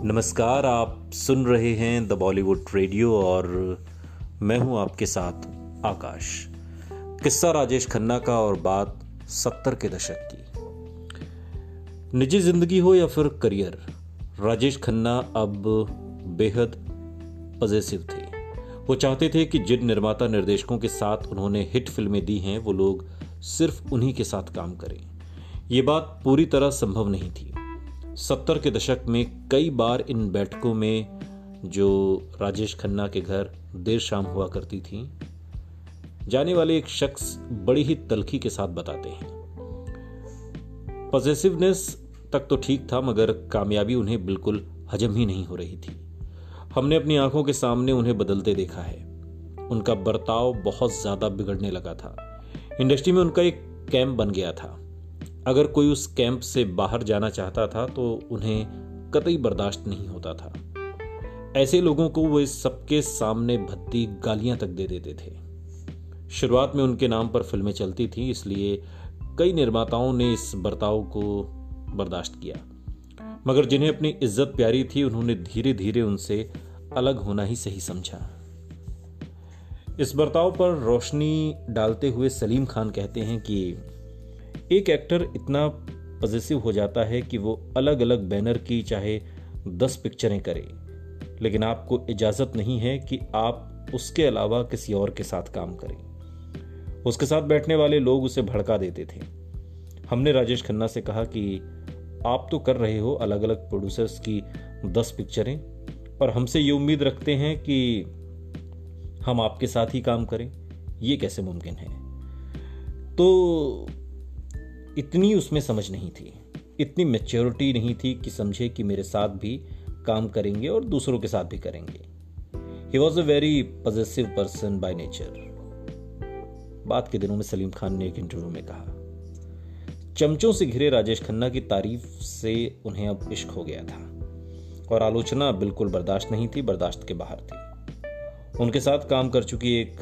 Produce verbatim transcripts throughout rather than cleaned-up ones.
नमस्कार, आप सुन रहे हैं द बॉलीवुड रेडियो और मैं हूं आपके साथ आकाश। किस्सा राजेश खन्ना का और बात सत्तर के दशक की। निजी जिंदगी हो या फिर करियर, राजेश खन्ना अब बेहद पॉजिटिव थे। वो चाहते थे कि जिन निर्माता निर्देशकों के साथ उन्होंने हिट फिल्में दी हैं वो लोग सिर्फ उन्हीं के साथ काम करें। ये बात पूरी तरह संभव नहीं थी। सत्तर के दशक में कई बार इन बैठकों में, जो राजेश खन्ना के घर देर शाम हुआ करती थी, जाने वाले एक शख्स बड़ी ही तल्खी के साथ बताते हैं। पॉजिटिवनेस तक तो ठीक था, मगर कामयाबी उन्हें बिल्कुल हजम ही नहीं हो रही थी। हमने अपनी आंखों के सामने उन्हें बदलते देखा है। उनका बर्ताव बहुत ज्यादा बिगड़ने लगा था। इंडस्ट्री में उनका एक कैंप बन गया था। अगर कोई उस कैंप से बाहर जाना चाहता था तो उन्हें कतई बर्दाश्त नहीं होता था। ऐसे लोगों को वो इस सबके सामने भद्दी गालियां तक दे देते थे। शुरुआत में उनके नाम पर फिल्में चलती थी, इसलिए कई निर्माताओं ने इस बर्ताव को बर्दाश्त किया, मगर जिन्हें अपनी इज्जत प्यारी थी उन्होंने धीरे धीरे उनसे अलग होना ही सही समझा। इस बर्ताव पर रोशनी डालते हुए सलीम खान कहते हैं कि एक एक्टर इतना पॉजिटिव हो जाता है कि वो अलग अलग बैनर की चाहे दस पिक्चरें करे, लेकिन आपको इजाजत नहीं है कि आप उसके अलावा किसी और के साथ काम करें। उसके साथ बैठने वाले लोग उसे भड़का देते थे। हमने राजेश खन्ना से कहा कि आप तो कर रहे हो अलग अलग प्रोड्यूसर्स की दस पिक्चरें और हमसे ये उम्मीद रखते हैं कि हम आपके साथ ही काम करें, ये कैसे मुमकिन है? तो इतनी उसमें समझ नहीं थी, इतनी मैच्योरिटी नहीं थी कि समझे कि मेरे साथ भी काम करेंगे और दूसरों के साथ भी करेंगे। He was a very positive person by nature. बाद के दिनों में सलीम खान ने एक इंटरव्यू में कहा, चमचों से घिरे राजेश खन्ना की तारीफ से उन्हें अब इश्क हो गया था और आलोचना बिल्कुल बर्दाश्त नहीं थी, बर्दाश्त के बाहर थी। उनके साथ काम कर चुकी एक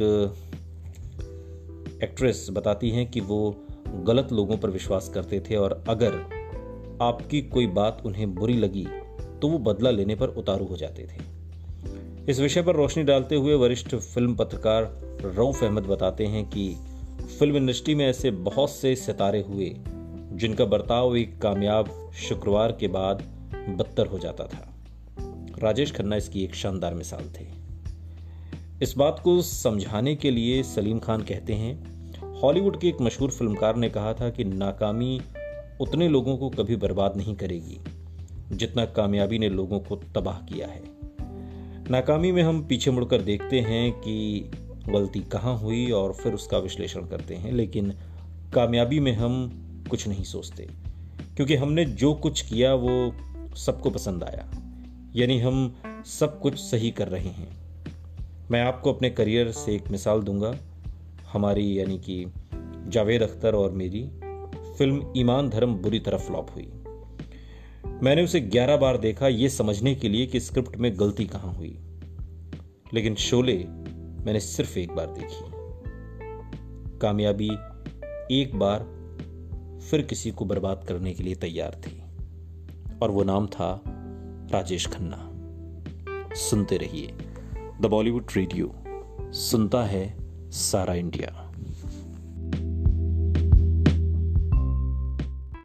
एक्ट्रेस बताती हैं कि वो गलत लोगों पर विश्वास करते थे और अगर आपकी कोई बात उन्हें बुरी लगी तो वो बदला लेने पर उतारू हो जाते थे। इस विषय पर रोशनी डालते हुए वरिष्ठ फिल्म पत्रकार रऊफ अहमद बताते हैं कि फिल्म इंडस्ट्री में ऐसे बहुत से सितारे हुए जिनका बर्ताव एक कामयाब शुक्रवार के बाद बदतर हो जाता था। राजेश खन्ना इसकी एक शानदार मिसाल थे। इस बात को समझाने के लिए सलीम खान कहते हैं, हॉलीवुड के एक मशहूर फिल्मकार ने कहा था कि नाकामी उतने लोगों को कभी बर्बाद नहीं करेगी जितना कामयाबी ने लोगों को तबाह किया है। नाकामी में हम पीछे मुड़कर देखते हैं कि गलती कहाँ हुई और फिर उसका विश्लेषण करते हैं, लेकिन कामयाबी में हम कुछ नहीं सोचते, क्योंकि हमने जो कुछ किया वो सबको पसंद आया, यानी हम सब कुछ सही कर रहे हैं। मैं आपको अपने करियर से एक मिसाल दूंगा। हमारी यानी कि जावेद अख्तर और मेरी फिल्म ईमान धर्म बुरी तरह फ्लॉप हुई। मैंने उसे ग्यारह बार देखा ये समझने के लिए कि स्क्रिप्ट में गलती कहां हुई, लेकिन शोले मैंने सिर्फ एक बार देखी। कामयाबी एक बार फिर किसी को बर्बाद करने के लिए तैयार थी और वो नाम था राजेश खन्ना। सुनते रहिए द बॉलीवुड रेडियो, सुनता है सारा इंडिया।